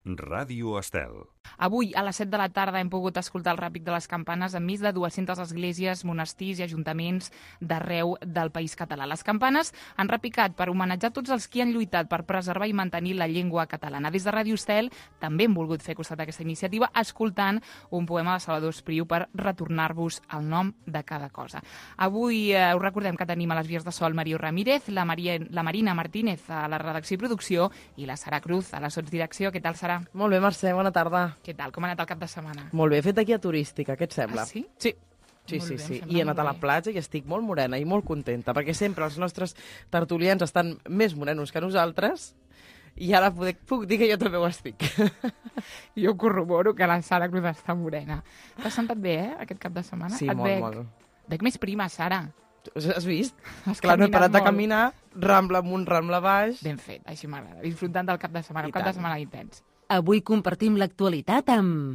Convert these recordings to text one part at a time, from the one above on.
Ràdio Estel. Avui, a les 7 de la tarda, hem pogut escoltar el ràpic de les campanes en més de 200 esglésies, monestirs i ajuntaments d'arreu del país català. Les campanes han repicat per homenatjar tots els qui han lluitat per preservar i mantenir la llengua catalana. Des de Ràdio Estel també hem volgut fer costat d'aquesta iniciativa escoltant un poema de Salvador Espriu per retornar-vos el nom de cada cosa. Avui us recordem que tenim a les vies de so el Mario Ramírez, la Marina Martínez a la redacció i producció i la Sara Cruz a la sotsdirecció. Què tal, Sara? Molt bé, Mercè, bona tarda. Què tal? Com ha anat el cap de setmana? Molt bé, he fet aquí a Turística, què et sembla? Ah, sí? Sí. Molt bé, Sí. em I he sembla anat a la molt bé. platja i estic molt morena i molt contenta, perquè sempre els nostres tertulians estan més morenos que nosaltres i ara puc dir que jo també ho estic. Jo corroboro que la Sara Cruz està morena. T'has sentat bé, aquest cap de setmana? Sí, Et molt. Veig més prima, Sara. Has vist? Has Clar, no he caminat parat de molt. caminar, rambla amunt, rambla baix. Ben fet, així m'agrada. Disfrutant del cap de setmana, un cap de tant. setmana intens. Avui compartim l'actualitat amb...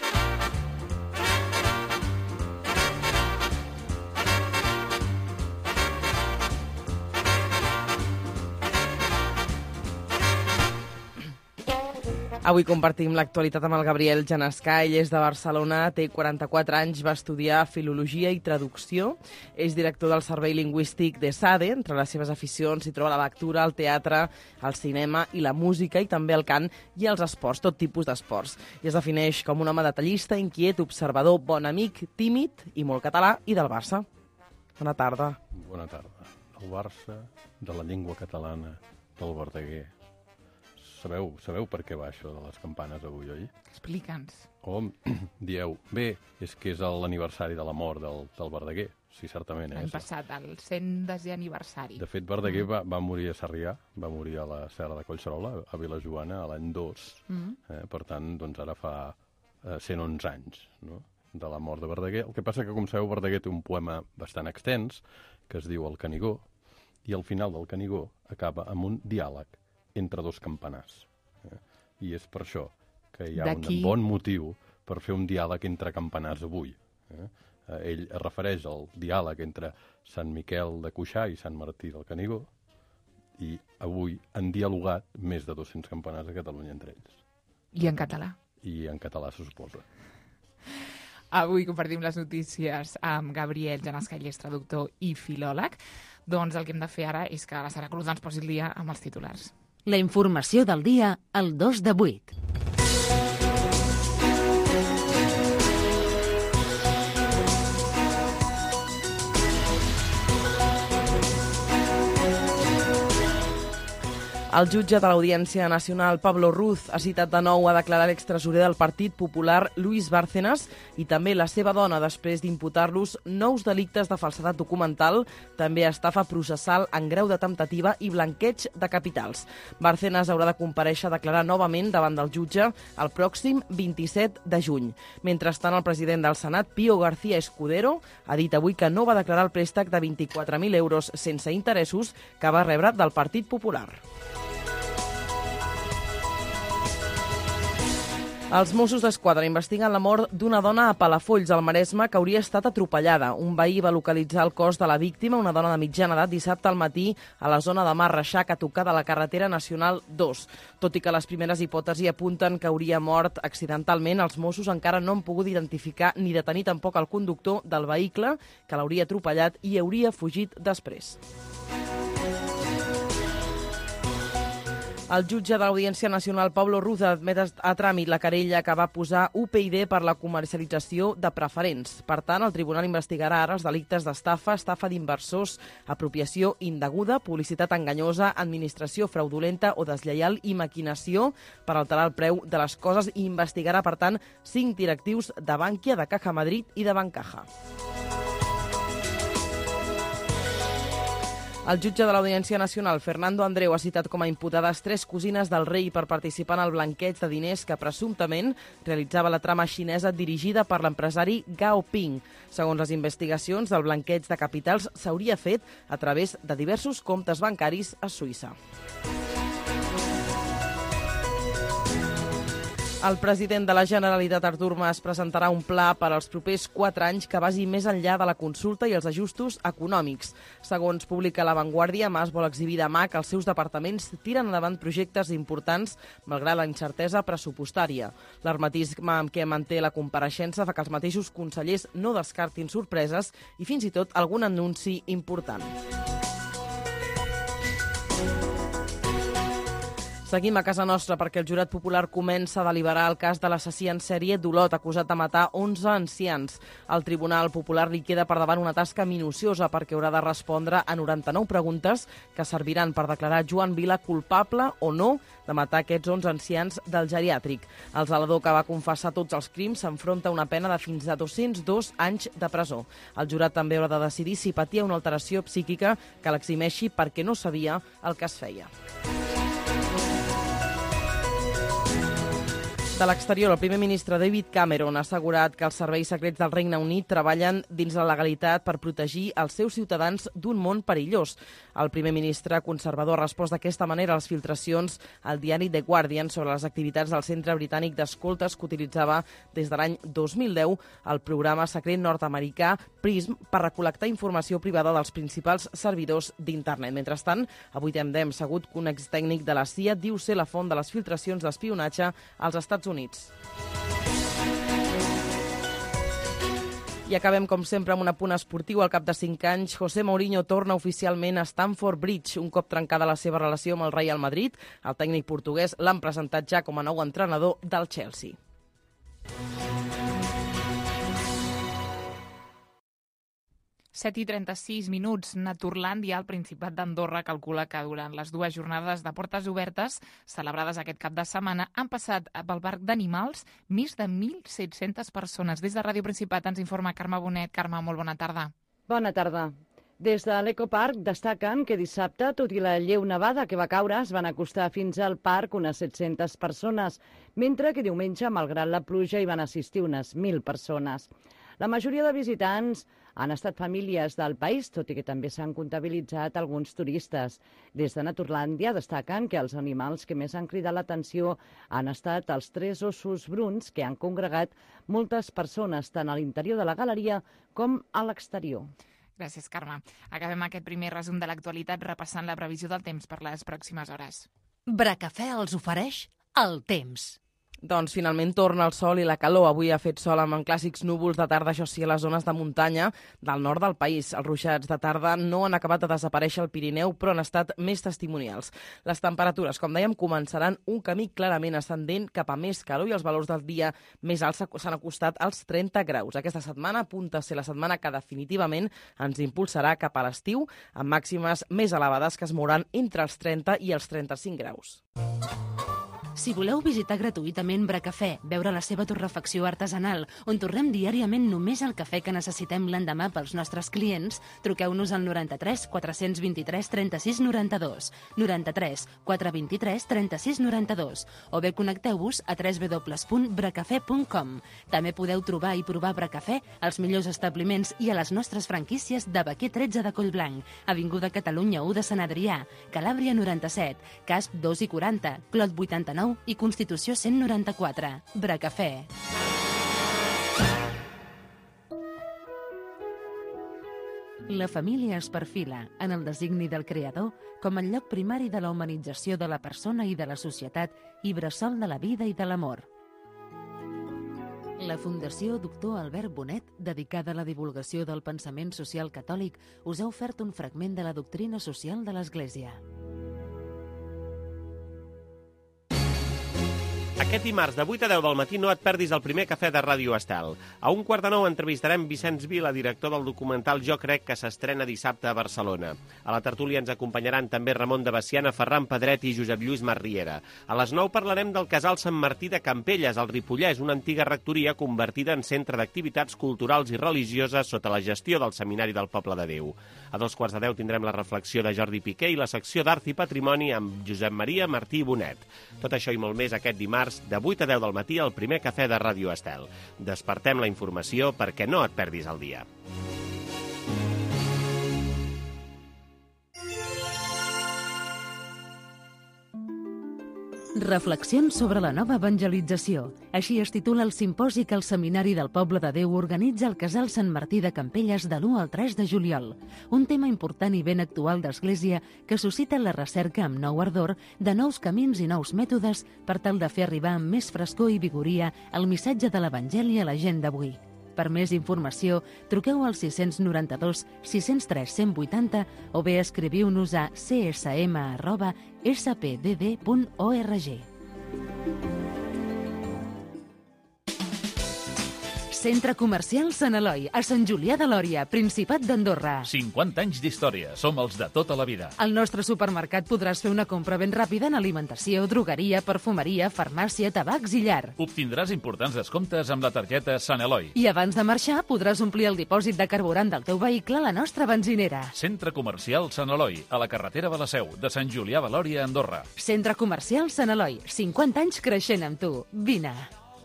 Avui compartim l'actualitat amb el Gabriel Janescà. Ell és de Barcelona, té 44 anys, va estudiar Filologia i Traducció. És director del Servei Lingüístic de SADE. Entre les seves aficions s'hi troba la lectura, el teatre, el cinema i la música, i també el cant i els esports, tot tipus d'esports. I es defineix com un home detallista, inquiet, observador, bon amic, tímid i molt català, i del Barça. Bona tarda. Bona tarda. El Barça, de la llengua catalana, del Verdaguer. Sabeu per què va això de les campanes avui, oi? Explica'ns. O dieu, bé, és que és l'aniversari de la mort del Verdaguer. Sí, certament L'any és. passat, el 110è aniversari. De fet, Verdaguer va morir a Sarrià, va morir a la Serra de Collserola, a Vilajoana, l'any 2. Per tant, doncs ara fa 111 anys, no?, de la mort de Verdaguer. El que passa que, com sabeu, Verdaguer té un poema bastant extens, que es diu El Canigó, i al final del Canigó acaba amb un diàleg entre dos campanars. I és per això que hi ha un bon motiu per fer un diàleg entre campanars avui. Ell es refereix al diàleg entre Sant Miquel de Cuixà i Sant Martí del Canigó, i avui han dialogat més de 200 campanars a Catalunya entre ells. I en català. I en català, se suposa. Avui compartim les notícies amb Gabriel Janescà, ell és traductor i filòleg. Doncs el que hem de fer ara és que la Sara Cruz ens posi el dia amb els titulars. La informació del dia al 2 de 8. El jutge de l'Audiència Nacional, Pablo Ruz, ha citat de nou a declarar l'extresorer del Partit Popular, Luis Bárcenas, i també la seva dona, després d'imputar-los nous delictes de falsedat documental, també estafa processal en grau de temptativa i blanqueig de capitals. Bárcenas haurà de comparèixer a declarar novament davant del jutge el pròxim 27 de juny. Mentrestant, el president del Senat, Pío García Escudero, ha dit avui que no va declarar el préstec de 24.000 euros sense interessos que va rebre del Partit Popular. Els Mossos d'Esquadra investiguen la mort d'una dona a Palafolls, al Maresme, que hauria estat atropellada. Un veí va localitzar el cos de la víctima, una dona de mitjana edat, dissabte al matí a la zona de Mar Reixac, a tocar de la carretera nacional 2. Tot i que les primeres hipòtesis apunten que hauria mort accidentalment, els Mossos encara no han pogut identificar ni detenir tampoc el conductor del vehicle que l'hauria atropellat i hauria fugit després. El jutge de l'Audiència Nacional, Pablo Ruz, admet a tràmit la querella que va posar UPyD per la comercialització de preferents. Per tant, el tribunal investigarà ara els delictes d'estafa, estafa d'inversors, apropiació indeguda, publicitat enganyosa, administració fraudulenta o deslleial i maquinació per alterar el preu de les coses, i investigarà, per tant, 5 directius de Bankia, de Caja Madrid i de Bancaja. El jutge de l'Audiència Nacional, Fernando Andreu, ha citat com a imputades 3 cosines del rei per participar en el blanqueig de diners que presumptament realitzava la trama xinesa dirigida per l'empresari Gao Ping. Segons les investigacions, el blanqueig de capitals s'hauria fet a través de diversos comptes bancaris a Suïssa. El president de la Generalitat, Artur Mas, presentarà un pla per als propers 4 anys que vagi més enllà de la consulta i els ajustos econòmics. Segons publica La Vanguardia, Mas vol exhibir demà que els seus departaments tiren endavant projectes importants malgrat la incertesa pressupostària. L'hermetisme amb què manté la compareixença fa que els mateixos consellers no descartin sorpreses i fins i tot algun anunci important. Seguim a casa nostra perquè el jurat popular comença a deliberar el cas de l'assassí en sèrie d'Olot, acusat de matar 11 ancians. Al Tribunal Popular li queda per davant una tasca minuciosa perquè haurà de respondre a 99 preguntes que serviran per declarar Joan Vila culpable o no de matar aquests 11 ancians del geriàtric. El zelador, que va confessar tots els crims, s'enfronta a una pena de fins a 202 anys de presó. El jurat també haurà de decidir si patia una alteració psíquica que l'eximeixi perquè no sabia el que es feia. De l'exterior, el primer ministre David Cameron ha assegurat que els serveis secrets del Regne Unit treballen dins la legalitat per protegir els seus ciutadans d'un món perillós. El primer ministre conservador ha respost d'aquesta manera a les filtracions al diari The Guardian sobre les activitats del Centre Britànic d'Escoltes que utilitzava des de l'any 2010 el programa secret nord-americà PRISM per recol·lectar informació privada dels principals servidors d'internet. Mentrestant, avui hem sabut que un extècnic de la CIA diu ser la font de les filtracions d'espionatge als Estats Units. I acabem, com sempre, amb un apunt esportiu. Al cap de 5 anys, José Mourinho torna oficialment a Stamford Bridge. Un cop trencada la seva relació amb el Real Madrid, el tècnic portuguès l'han presentat ja com a nou entrenador del Chelsea. Set i 36 minuts. Naturlàndia, al Principat d'Andorra, calcula que durant les 2 jornades de portes obertes celebrades aquest cap de setmana han passat pel parc d'animals més de 1.700 persones. Des de Ràdio Principat ens informa Carme Bonet. Carme, molt bona tarda. Bona tarda. Des de l'Ecoparc destaquen que dissabte, tot i la lleu nevada que va caure, es van acostar fins al parc unes 700 persones, mentre que diumenge, malgrat la pluja, hi van assistir unes 1.000 persones. La majoria de visitants han estat famílies del país, tot i que també s'han comptabilitzat alguns turistes. Des de Naturlàndia destaquen que els animals que més han cridat l'atenció han estat els 3 ossos bruns que han congregat moltes persones, tant a l'interior de la galeria com a l'exterior. Gràcies, Carme. Acabem aquest primer resum de l'actualitat repassant la previsió del temps per les pròximes hores. Bracafè els ofereix el temps. Doncs finalment torna el sol i la calor. Avui ha fet sol amb clàssics núvols de tarda, això sí, a les zones de muntanya del nord del país. Els ruixats de tarda no han acabat de desaparèixer al Pirineu, però han estat més testimonials. Les temperatures, com dèiem, començaran un camí clarament ascendent cap a més calor i els valors del dia més alts s'han acostat als 30 graus. Aquesta setmana apunta a ser la setmana que definitivament ens impulsarà cap a l'estiu, amb màximes més elevades que es mouran entre els 30 i els 35 graus. Si voleu visitar gratuïtament Bracafè, veure la seva torrefacció artesanal, on torrem diàriament només el cafè que necessitem l'endemà pels nostres clients, truqueu-nos al 93 423 36 92, 93 423 36 92, o bé connecteu-vos a www.bracafè.com. També podeu trobar i provar Bracafè als millors establiments i a les nostres franquícies de Baquer 13 de Collblanc, Avinguda Catalunya 1 de Sant Adrià, Calàbria 97, Casp 2 i 40, Clot 89 i Constitució 194. Bracafè. La família es perfila en el designi del creador com el lloc primari de la humanització de la persona i de la societat i bressol de la vida i de l'amor. La Fundació Doctor Albert Bonet, dedicada a la divulgació del pensament social catòlic, us ha ofert un fragment de la doctrina social de l'Església. Aquest dimarts de 8 a 10 del matí no et perdis el primer cafè de Ràdio Estel. A 8:45 entrevistarem Vicenç Vila, director del documental Jo crec, que s'estrena dissabte a Barcelona. A la tertúlia ens acompanyaran també Ramon de Baciana, Ferran Pedret i Josep Lluís Masriera. A les 9 parlarem del Casal Sant Martí de Campelles, al Ripollès, una antiga rectoria convertida en centre d'activitats culturals i religioses sota la gestió del Seminari del Poble de Déu. A 2:15 tindrem la reflexió de Jordi Piqué i la secció d'Art i Patrimoni amb Josep Maria Martí Bonet. Tot això i molt més aquest dimarts de 8 a 10 del matí al primer cafè de Ràdio Estel. Despertem la informació perquè no et perdis el dia. Reflexions sobre la nova evangelització. Així es titula el simposi que el Seminari del Poble de Déu organitza al Casal Sant Martí de Campelles de l'1 al 3 de juliol. Un tema important i ben actual d'Església que suscita la recerca amb nou ardor de nous camins i nous mètodes per tal de fer arribar amb més frescor i vigoria el missatge de l'Evangeli a la gent d'avui. Per més informació, truqueu al 692 603 180 o bé escriviu-nos a csm@spdd.org. Centre Comercial Sant Eloi, a Sant Julià de Lòria, Principat d'Andorra. 50 anys d'història. Som els de tota la vida. Al nostre supermercat podràs fer una compra ben ràpida en alimentació, drogueria, perfumeria, farmàcia, tabacs i llar. Obtindràs importants descomptes amb la targeta Sant Eloi. I abans de marxar podràs omplir el dipòsit de carburant del teu vehicle a la nostra benzinera. Centre Comercial Sant Eloi, a la carretera de la Seu, de Sant Julià de Lòria, Andorra. Centre Comercial Sant Eloi, 50 anys creixent amb tu. Vine.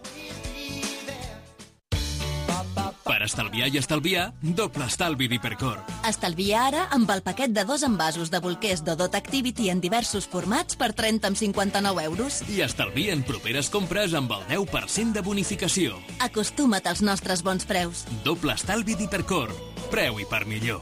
Per estalviar i estalviar, doble estalvi d'Hipercor. Estalvia ara amb el paquet de 2 envasos de bolquers Dodot Activity en diversos formats per 30 amb 59 euros. I estalvia en properes compres amb el 10% de bonificació. Acostuma't als nostres bons preus. Doble estalvi d'Hipercor. Preu i per millor.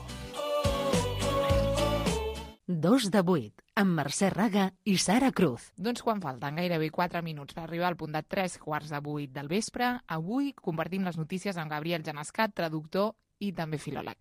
2 de 8, amb Mercè Raga i Sara Cruz. Doncs quan falten gairebé 4 minuts per arribar al punt de 3:15 del vespre, avui compartim les notícies amb Gabriel Genescat, traductor i també filòleg.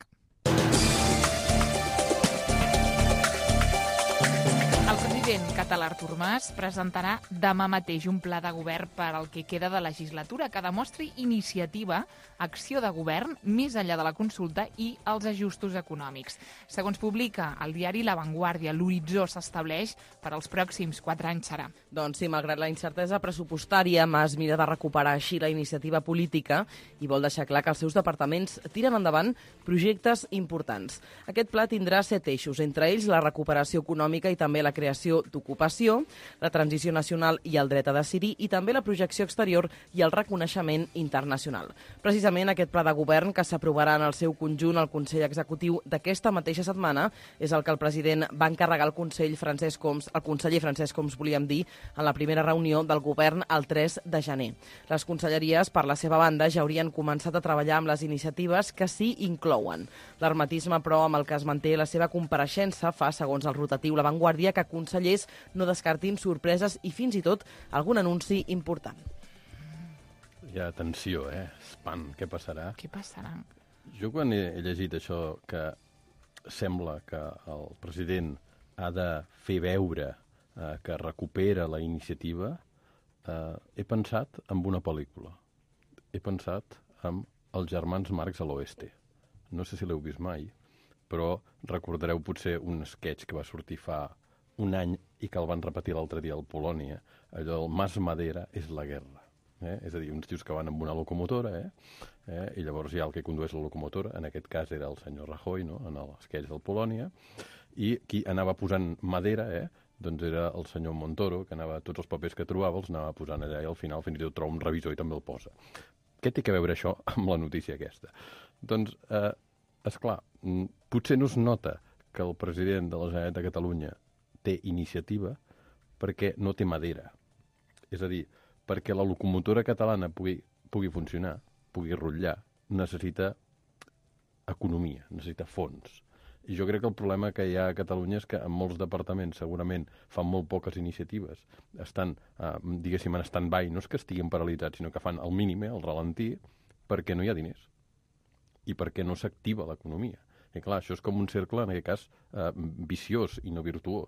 El president català Artur Mas presentarà demà mateix un pla de govern per al que queda de legislatura que demostri iniciativa, acció de govern, més enllà de la consulta i els ajustos econòmics. Segons publica el diari La Vanguardia, l'horitzó s'estableix per als pròxims 4 anys serà. Doncs sí, malgrat la incertesa pressupostària, Mas mira de recuperar així la iniciativa política i vol deixar clar que els seus departaments tiren endavant projectes importants. Aquest pla tindrà 7 eixos, entre ells la recuperació econòmica i també la creació d'ocupació, la transició nacional i el dret a decidir i també la projecció exterior i el reconeixement internacional. Precisament aquest pla de govern que s'aprovarà en el seu conjunt al Consell Executiu d'aquesta mateixa setmana és el que el president va encarregar al conseller Francesc Homs, volíem dir, en la primera reunió del govern el 3 de gener. Les conselleries, per la seva banda, ja haurien començat a treballar amb les iniciatives que s'hi inclouen. L'hermetisme, però, amb el que es manté la seva compareixença fa, segons el rotatiu La Vanguardia, que consellers no descartin sorpreses i fins i tot algun anunci important. Hi ha tensió, espant, què passarà? Què passarà? Jo quan he llegit això que sembla que el president ha de fer veure que recupera la iniciativa, he pensat en una pel·lícula. He pensat en els germans Marx a l'Oeste. No sé si l'heu vist mai, però recordareu potser un sketch que va sortir fa un any i que el van repetir l'altre dia al Polònia, allò, el Mas Madera és la guerra. És a dir, uns tios que van amb una locomotora, i llavors hi ha el que condueix la locomotora, en aquest cas era el senyor Rajoy, no?, en l'esquetx del Polònia, i qui anava posant madera, doncs era el senyor Montoro, que anava, tots els papers que trobava els anava posant allà i al final fins i tot troba un revisor i també el posa. Què té a veure això amb la notícia aquesta? Doncs, esclar, potser no es nota que el president de la Generalitat de Catalunya té iniciativa perquè no té madera. És a dir, perquè la locomotora catalana pugui funcionar, pugui rotllar, necessita economia, necessita fons. I jo crec que el problema que hi ha a Catalunya és que en molts departaments segurament fan molt poques iniciatives, estan, diguéssim, en stand-by, no és que estiguin paralitzats, sinó que fan el mínim, el ralentí, perquè no hi ha diners i perquè no s'activa l'economia. I clar, això és com un cercle, en aquest cas, viciós i no virtuós.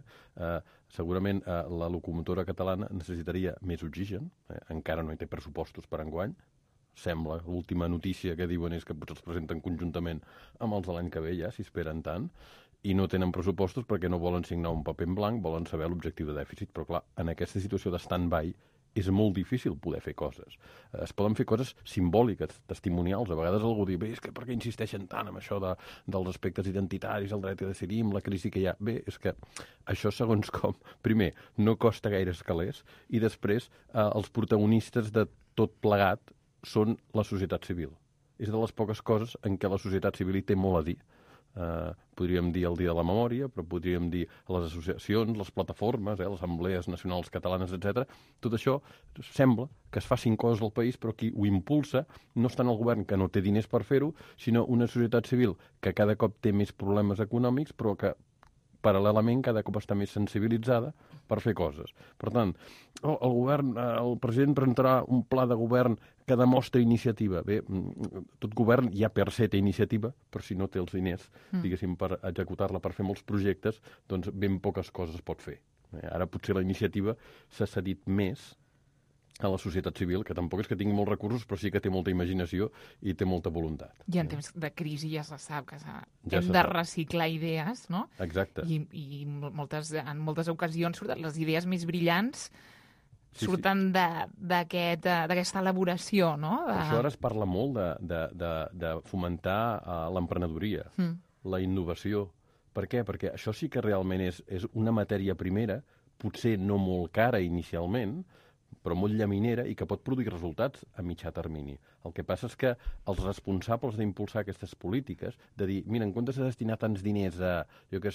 Segurament la locomotora catalana necessitaria més oxigen, encara no hi té pressupostos per enguany, sembla, l'última notícia que diuen és que potser els presenten conjuntament amb els de l'any que ve ja, si esperen tant, i no tenen pressupostos perquè no volen signar un paper en blanc, volen saber l'objectiu de dèficit, però clar, en aquesta situació de stand-by és molt difícil poder fer coses. Es poden fer coses simbòliques, testimonials. A vegades algú diu, bé, és que per què insisteixen tant en això dels aspectes identitaris, el dret a decidir, amb la crisi que hi ha? Bé, és que això segons com, primer, no costa gaires calés, i després els protagonistes de tot plegat són la societat civil. És de les poques coses en què la societat civil hi té molt a dir. podríem dir el Dia de la Memòria, però podríem dir les associacions, les plataformes, les assemblees nacionals catalanes, etc. Tot això sembla que es facin coses al país, però qui ho impulsa no és tant el govern, que no té diners per fer-ho, sinó una societat civil que cada cop té més problemes econòmics, però que paral·lelament cada cop està més sensibilitzada per fer coses. Per tant, el president presentarà un pla de govern que demostra iniciativa. Bé, tot govern ja per se té iniciativa, però si no té els diners, diguéssim, per executar-la, per fer molts projectes, doncs ben poques coses pot fer. Ara potser la iniciativa s'ha cedit més a la societat civil, que tampoc és que tingui molts recursos, però sí que té molta imaginació i té molta voluntat. I en temps de crisi ja se sap que hem de reciclar idees, no? Exacte. I en moltes ocasions surten les idees més brillants, surten d'aquesta elaboració, no? Per això ara es parla molt de fomentar l'emprenedoria, la innovació. Per què? Perquè això sí que realment és una matèria primera, potser no molt cara inicialment, però molt llaminera i que pot produir resultats a mitjà termini. El que passa és que els responsables d'impulsar aquestes polítiques, de dir, mira, en comptes de destinar tants diners al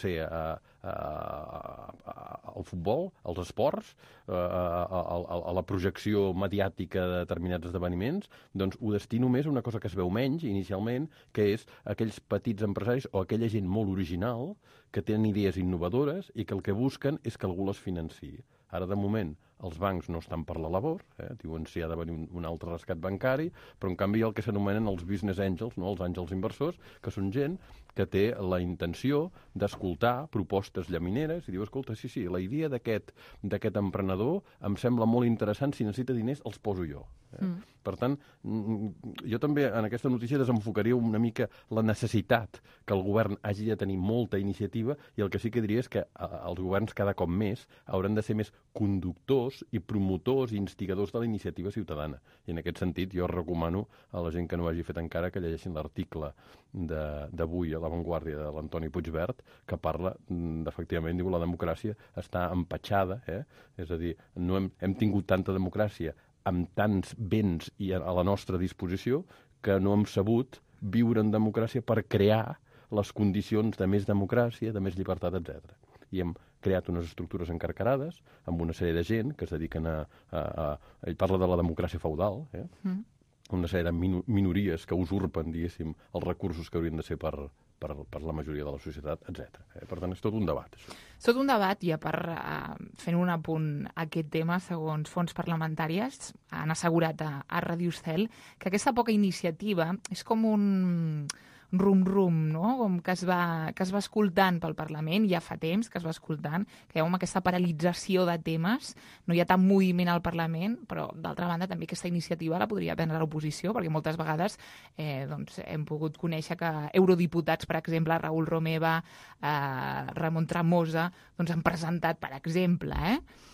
futbol, als esports, a la projecció mediàtica de determinats esdeveniments, doncs ho destino més a una cosa que es veu menys inicialment, que és aquells petits empresaris o aquella gent molt original que tenen idees innovadores i que el que busquen és que algú les financiï. Ara, de moment, els bancs no estan per la labor, diuen si ha de venir un altre rescat bancari, però en canvi hi ha el que s'anomenen els business angels, no? Els àngels inversors, que són gent que té la intenció d'escoltar propostes llamineres i diu, escolta, sí, la idea d'aquest emprenedor em sembla molt interessant, si necessita diners els poso jo. Per tant, jo també en aquesta notícia desenfocaria una mica la necessitat que el govern hagi de tenir molta iniciativa i el que sí que diria és que els governs cada cop més hauran de ser més conductors i promotors i instigadors de la iniciativa ciutadana. I en aquest sentit jo recomano a la gent que no ho hagi fet encara que llegeixin l'article d'avui a La Vanguardia de l'Antoni Puigvert que parla, efectivament, diu, la democràcia està empatxada, és a dir, no hem tingut tanta democràcia amb tants béns i a la nostra disposició que no hem sabut viure en democràcia per crear les condicions de més democràcia, de més llibertat, etc. I hem creat unes estructures encarcarades amb una sèrie de gent que es dediquen ell parla de la democràcia feudal, una sèrie de minories que usurpen, diguéssim, els recursos que haurien de ser per la majoria de la societat, etc. Per tant, és tot un debat, això. És tot un debat, i fent un apunt a aquest tema, segons fonts parlamentàries, han assegurat a Radio Estel que aquesta poca iniciativa és com un rum-rum, no? Com que es va escoltant pel Parlament, ja fa temps que es va escoltant, que hi ha aquesta paralització de temes, no hi ha tant moviment al Parlament, però d'altra banda també aquesta iniciativa la podria prendre l'oposició, perquè moltes vegades hem pogut conèixer que eurodiputats, per exemple, Raül Romeva, Ramon Tremosa, han presentat, per exemple,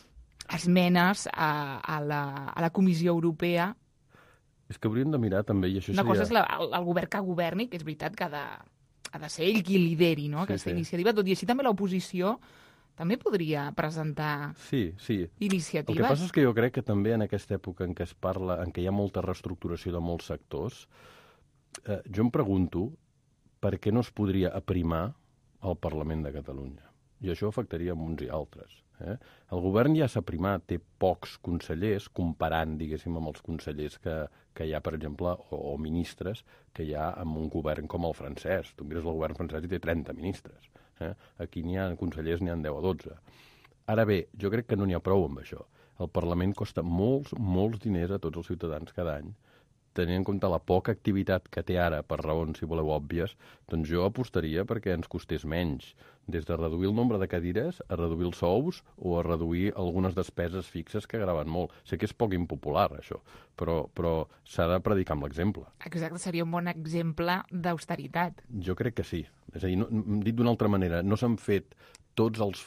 esmenes a la Comissió Europea. És que hauríem de mirar també, i això seria... Una cosa és el govern que governi, que és veritat que ha de ser ell qui lideri, no? Aquesta iniciativa, tot i així també l'oposició també podria presentar iniciatives. El que passa és que jo crec que també en aquesta època en què es parla, en què hi ha molta reestructuració de molts sectors, jo em pregunto per què no es podria aprimar el Parlament de Catalunya. I això afectaria uns i altres. El govern ja s'ha primat, té pocs consellers, comparant, diguéssim, amb els consellers que hi ha, per exemple, o ministres que hi ha en un govern com el francès. Tu mires el govern francès i té 30 ministres. Aquí n'hi ha consellers, n'hi ha 10 o 12. Ara bé, jo crec que no n'hi ha prou amb això. El Parlament costa molts diners a tots els ciutadans cada any. Tenint en compte la poca activitat que té ara, per raons, si voleu, òbvies, doncs jo apostaria perquè ens costés menys, des de reduir el nombre de cadires, a reduir els sous o a reduir algunes despeses fixes que graven molt. Sé que és poc impopular, això, però s'ha de predicar amb l'exemple. Exacte, seria un bon exemple d'austeritat. Jo crec que sí. És a dir, dit d'una altra manera, no s'han fet tots els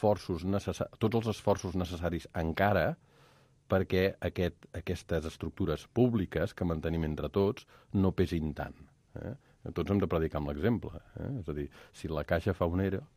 esforços necessaris encara perquè aquestes estructures públiques que mantenim entre tots no pesin tant. Tots hem de predicar amb l'exemple. És a dir, si la Caixa fa un ERE,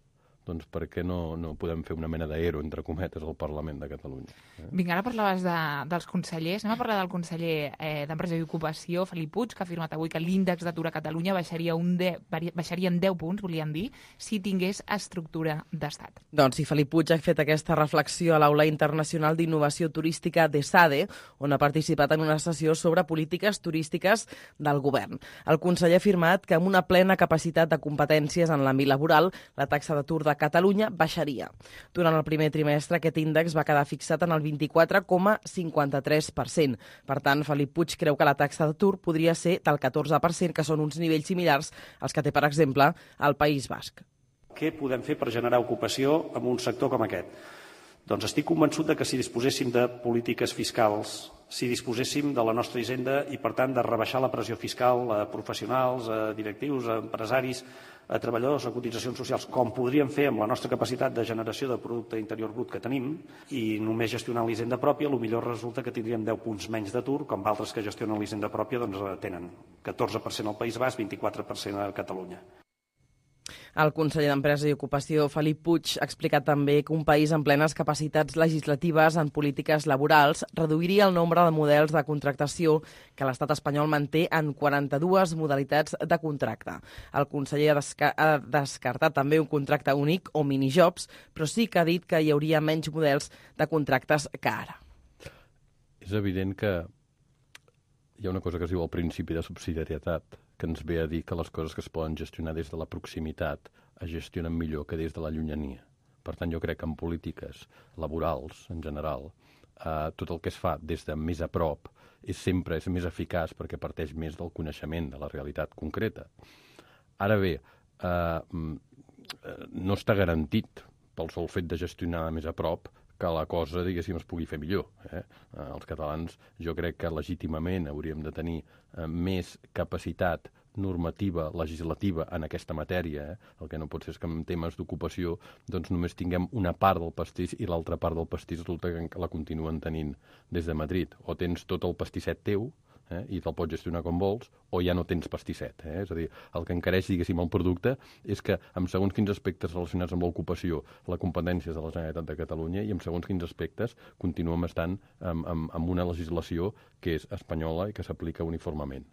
doncs per què no podem fer una mena d'aero, entre cometes, al Parlament de Catalunya? Vinga, ara parlaves dels consellers. Anem a parlar del conseller d'Empresa i Ocupació, Felip Puig, que ha afirmat avui que l'índex d'atur a Catalunya baixaria en 10 punts, volien dir, si tingués estructura d'estat. Doncs sí, Felip Puig ha fet aquesta reflexió a l'Aula Internacional d'Innovació Turística de SADE, on ha participat en una sessió sobre polítiques turístiques del govern. El conseller ha afirmat que amb una plena capacitat de competències en l'àmbit laboral, la taxa d'atur de Catalunya baixaria. Durant el primer trimestre, aquest índex va quedar fixat en el 24,53%. Per tant, Felip Puig creu que la taxa d'atur podria ser del 14%, que són uns nivells similars als que té, per exemple, el País Basc. Què podem fer per generar ocupació en un sector com aquest? Doncs estic convençut de que si disposéssim de polítiques fiscals, si disposéssim de la nostra hisenda i, per tant, de rebaixar la pressió fiscal a professionals, a directius, a empresaris, a treballadors, a cotitzacions socials, com podríem fer amb la nostra capacitat de generació de producte interior brut que tenim, i només gestionant l'hisenda pròpia, potser resulta que tindríem 10 punts menys d'atur, com altres que gestionen l'hisenda pròpia doncs tenen 14% al País Basc, 24% a Catalunya. El conseller d'Empresa i Ocupació, Felip Puig, ha explicat també que un país amb plenes capacitats legislatives en polítiques laborals reduiria el nombre de models de contractació que l'estat espanyol manté en 42 modalitats de contracte. El conseller ha descartat també un contracte únic o minijobs, però sí que ha dit que hi hauria menys models de contractes que ara. És evident que hi ha una cosa que es diu el principi de subsidiarietat, que ens ve a dir que les coses que es poden gestionar des de la proximitat es gestionen millor que des de la llunyania. Per tant, jo crec que en polítiques laborals, en general, tot el que es fa des de més a prop és més eficaç perquè parteix més del coneixement de la realitat concreta. Ara bé, no està garantit pel sol fet de gestionar més a prop que la cosa, diguéssim, es pugui fer millor. Els catalans, jo crec que legítimament hauríem de tenir més capacitat normativa, legislativa en aquesta matèria. El que no pot ser és que en temes d'ocupació doncs només tinguem una part del pastís i l'altra part del pastís resulta que la continuen tenint des de Madrid. O tens tot el pastisset teu, i te'l pots gestionar com vols, o ja no tens pastisset. És a dir, el que encareix, diguéssim, el producte és que amb segons quins aspectes relacionats amb l'ocupació, la competència és de la Generalitat de Catalunya i amb segons quins aspectes continuem estant amb una legislació que és espanyola i que s'aplica uniformement.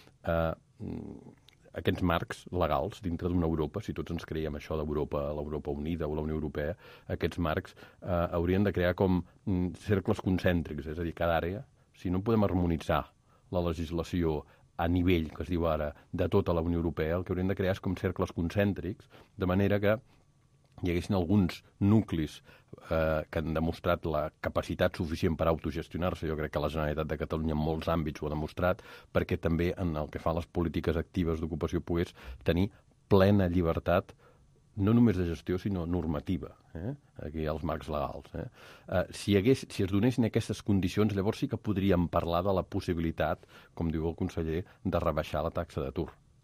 Aquests marcs legals dintre d'una Europa, si tots ens creiem això d'Europa, l'Europa Unida o la Unió Europea, aquests marcs haurien de crear com cercles concèntrics, és a dir, cada àrea, si no podem harmonitzar la legislació a nivell, que es diu ara, de tota la Unió Europea, el que haurien de crear és com cercles concèntrics, de manera que hi haguessin alguns nuclis que han demostrat la capacitat suficient per autogestionar-se. Jo crec que la Generalitat de Catalunya en molts àmbits ho ha demostrat, perquè també en el que fa les polítiques actives d'ocupació pogués tenir plena llibertat, no només de gestió, sinó normativa, aquí hi ha els marcs legals. Si es donessin aquestes condicions, llavors sí que podríem parlar de la possibilitat, com diu el conseller, de rebaixar la taxa d'atur.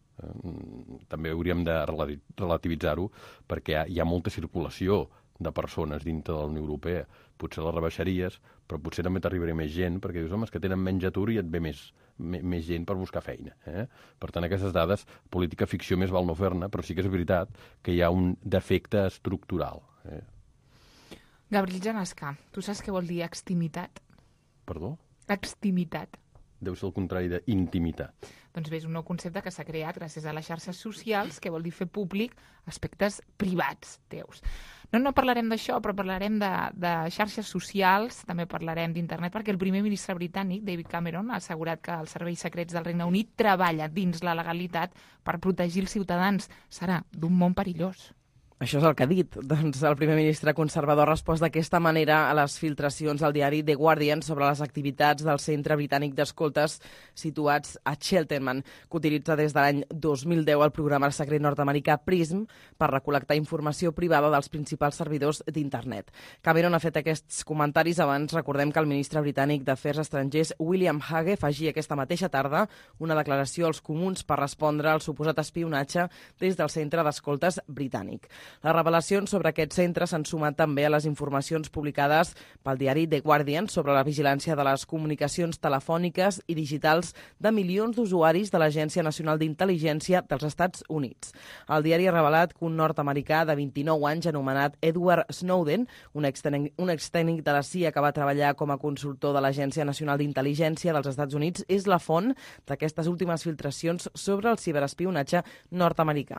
També hauríem de relativitzar-ho perquè hi ha molta circulació de persones dintre de la Unió Europea. Potser la rebaixaries, però potser també t'arribaria més gent, perquè dius, home, és que tenen menys atur i et ve més gent per buscar feina. Per tant, aquestes dades, política ficció més val no fer-ne, però sí que és veritat que hi ha un defecte estructural. Gabriel Janescà, tu saps què vol dir extimitat? Perdó? Extimitat. Deu ser el contrari d'intimitat. Doncs bé, és un nou concepte que s'ha creat gràcies a les xarxes socials, que vol dir fer públic aspectes privats teus. No parlarem d'això, però parlarem de xarxes socials, també parlarem d'internet, perquè el primer ministre britànic, David Cameron, ha assegurat que els serveis secrets del Regne Unit treballa dins la legalitat per protegir els ciutadans. Serà d'un món perillós. Això és el que ha dit. Doncs el primer ministre conservador ha respost d'aquesta manera a les filtracions al diari The Guardian sobre les activitats del Centre Britànic d'Escoltes situats a Cheltenham, que utilitza des de l'any 2010 el programa secret nord-americà PRISM per recol·lectar informació privada dels principals servidors d'internet. Cameron ha fet aquests comentaris abans. Recordem que el ministre britànic d'Afers Estrangers, William Hague, fagia aquesta mateixa tarda una declaració als comuns per respondre al suposat espionatge des del Centre d'Escoltes britànic. Les revelacions sobre aquest centre s'han sumat també a les informacions publicades pel diari The Guardian sobre la vigilància de les comunicacions telefòniques i digitals de milions d'usuaris de l'Agència Nacional d'Intel·ligència dels Estats Units. El diari ha revelat que un nord-americà de 29 anys anomenat Edward Snowden, un extècnic de la CIA que va treballar com a consultor de l'Agència Nacional d'Intel·ligència dels Estats Units, és la font d'aquestes últimes filtracions sobre el ciberespionatge nord-americà.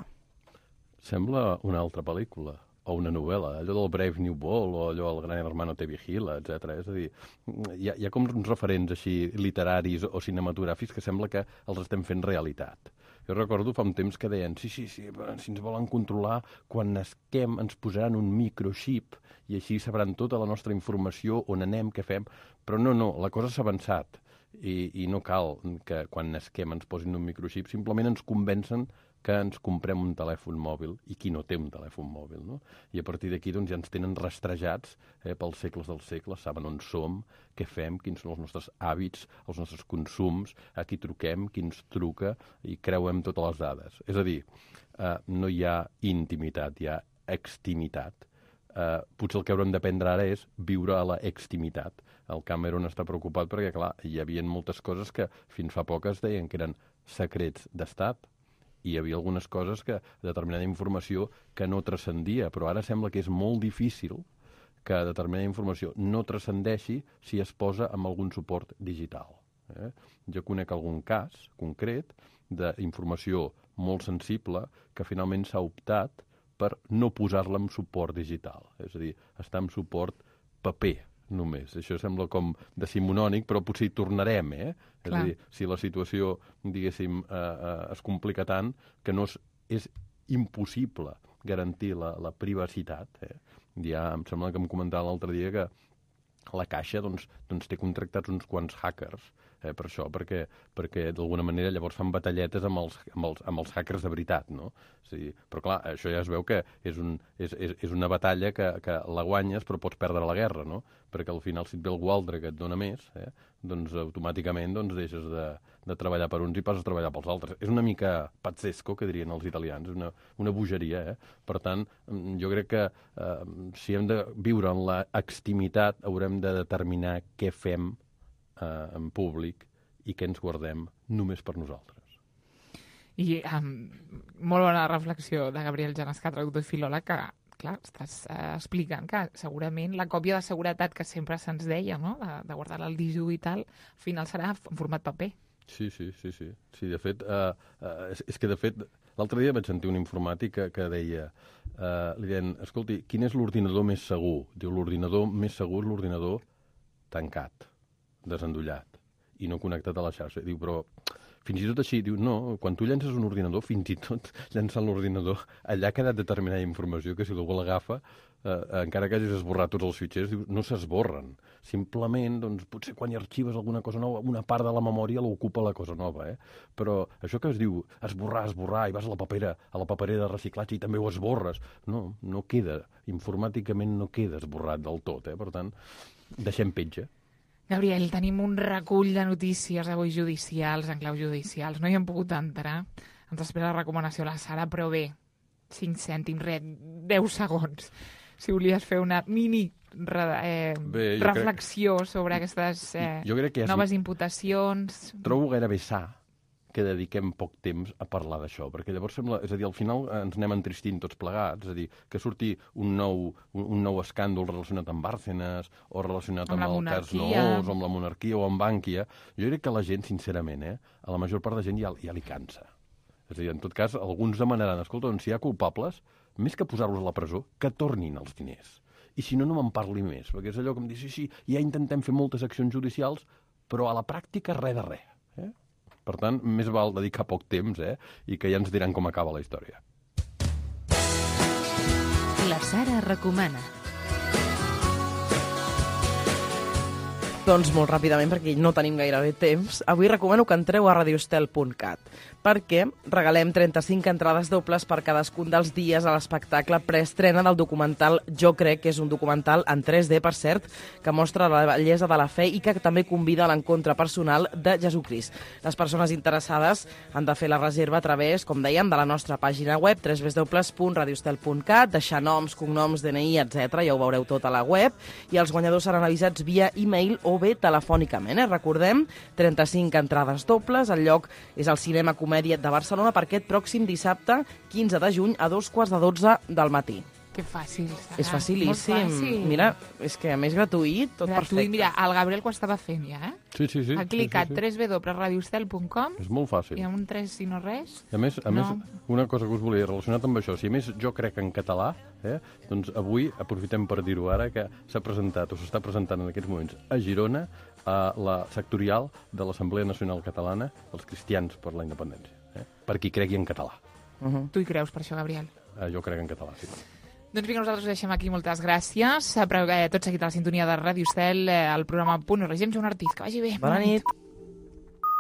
Sembla una altra pel·lícula o una novel·la, allò del Brave New World o allò del Gran Hermano te vigila, etc. És a dir, hi ha com uns referents així literaris o cinematogràfics que sembla que els estem fent realitat. Jo recordo fa un temps que deien sí, si ens volen controlar, quan nasquem ens posaran un microxip i així sabran tota la nostra informació, on anem, què fem. Però no, la cosa s'ha avançat i no cal que quan nasquem ens posin un microxip, simplement ens convencen que ens comprem un telèfon mòbil i qui no té un telèfon mòbil, no? I a partir d'aquí doncs, ja ens tenen rastrejats pels segles dels segles, saben on som, què fem, quins són els nostres hàbits, els nostres consums, a qui truquem, qui ens truca, i creuem totes les dades. És a dir, no hi ha intimitat, hi ha extimitat. Potser el que haurem d'aprendre ara és viure a la extimitat. El Cameron està preocupat perquè, clar, hi havia moltes coses que fins fa poc es deien que eren secrets d'estat, i hi havia algunes coses que determinada informació que no transcendia, però ara sembla que és molt difícil que determinada informació no transcendeixi si es posa en algun suport digital. Jo conec algun cas concret d'informació molt sensible que finalment s'ha optat per no posar-la en suport digital, és a dir, està en suport paper només. Això sembla com decimonònic, però potser hi tornarem, És a dir, si la situació, diguéssim, es complica tant que no és impossible garantir la privacitat. Ja em sembla que em comentava l'altre dia que la Caixa doncs, té contractats uns quants hackers per això, perquè d'alguna manera llavors fan batalletes amb els hackers de veritat, no? Sí, però clar, això ja es veu que és una batalla que la guanyes però pots perdre la guerra, no? Perquè al final si et ve algú altre que et dona més, doncs automàticament deixes de treballar per uns i passes a treballar pels altres. És una mica pazzesco, que dirien els italians, una bogeria. Per tant, jo crec que si hem de viure en l'extimitat haurem de determinar què fem en públic i què ens guardem només per nosaltres. I molt bona reflexió de Gabriel Janesca, traductor i filòleg, que clar, estàs explicant que segurament la còpia de seguretat que sempre se'ns deia, no? De guardar-la al disc dur i tal, al final serà en format paper. Sí, de fet, és que de fet, l'altre dia vaig sentir un informàtic que deia, li deien, escolti, quin és l'ordinador més segur? Diu, l'ordinador més segur és l'ordinador tancat, desendollat i no connectat a la xarxa. Diu, però fins i tot així, diu, no, quan tu llences un ordinador, fins i tot llençant l'ordinador, allà ha quedat determinada informació que si algú l'agafa, encara que hagis esborrat tots els fitxers, diu, no s'esborren. Simplement, doncs, potser quan hi arxives alguna cosa nova, una part de la memòria l'ocupa la cosa nova, Però això que es diu esborrar, i vas a la paperera de reciclatge i també ho esborres, no queda, informàticament no queda esborrat del tot, Per tant, deixem petja. Gabriel, tenim un recull de notícies avui judicials, en clau judicials. No hi hem pogut entrar. Ens espera la recomanació a la Sara, però bé, 5 cèntims, 10 segons. Si volies fer una mini reflexió sobre aquestes noves imputacions. Trobo gairebé sa que dediquem poc temps a parlar d'això, perquè llavors sembla, és a dir, al final ens anem entristint tots plegats, és a dir, que surti un nou escàndol relacionat amb Bárcenas o relacionat amb el cas Noós o amb la monarquia o amb Bànquia. Jo crec que la gent, sincerament, a la major part de gent ja li cansa. És a dir, en tot cas, alguns demanaran, escolta, doncs si hi ha culpables, més que posar-los a la presó, que tornin els diners. I si no me'n parli més, perquè és allò que em diu, sí, ja intentem fer moltes accions judicials, però a la pràctica res de res. Per tant, més val dedicar poc temps, i que ja ens diran com acaba la història. La Sara recomana. Doncs molt ràpidament, perquè no tenim gairebé temps, avui recomano que entreu a radiostel.cat, perquè regalem 35 entrades dobles per cadascun dels dies a l'espectacle preestrena del documental Jo crec, que és un documental en 3D, per cert, que mostra la bellesa de la fe i que també convida a l'encontre personal de Jesucrist. Les persones interessades han de fer la reserva a través, com dèiem, de la nostra pàgina web, www.radiostel.cat, deixar noms, cognoms, DNI, etc. Ja ho veureu tot a la web, i els guanyadors seran avisats via e-mail o bé telefònicament. Recordem, 35 entrades dobles, el lloc és el Cinema Comèdia de Barcelona per aquest pròxim dissabte, 15 de juny, a 2:15 del matí. Que fàcil, Sara. És facilíssim. Molt fàcil. Mira, és que a més gratuït, tot perfecte. Mira, el Gabriel ho estava fent ja, Sí. Ha clicat www.radiostel.com És molt fàcil. i amb un 3 i no res. A més, una cosa que us volia relacionat amb això, si a més jo crec en català, doncs avui aprofitem per dir-ho ara, que s'ha presentat o s'està presentant en aquests moments a Girona a la sectorial de l'Assemblea Nacional Catalana dels Cristians per la Independència, per qui cregui en català. Tu hi creus per això, Gabriel? Jo crec en català, sí. Doncs vinga, nosaltres ho deixem aquí. Moltes gràcies. Tot seguit a la sintonia de Ràdio Estel, el programa Punt i Regim, Joan Ortiz. Que vagi bé. Bona nit.